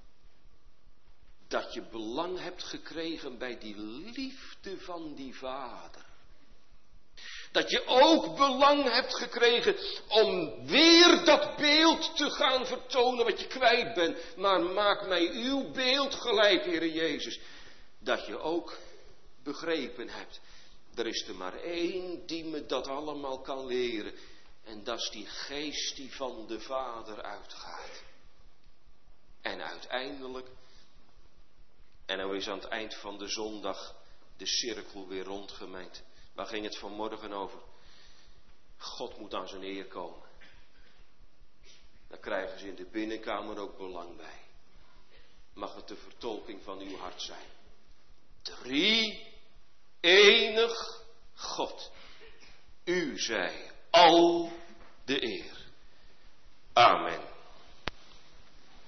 S1: Dat je belang hebt gekregen bij die liefde van die Vader. Dat je ook belang hebt gekregen om weer dat beeld te gaan vertonen wat je kwijt bent. Maar maak mij uw beeld gelijk, Heere Jezus. Dat je ook begrepen hebt. Er is er maar één die me dat allemaal kan leren. En dat is die geest die van de Vader uitgaat. En uiteindelijk, en nou is aan het eind van de zondag de cirkel weer rondgemeend. Waar ging het vanmorgen over? God moet aan zijn eer komen. Daar krijgen ze in de binnenkamer ook belang bij. Mag het de vertolking van uw hart zijn. Drie, enig God. U zij al de eer. Amen.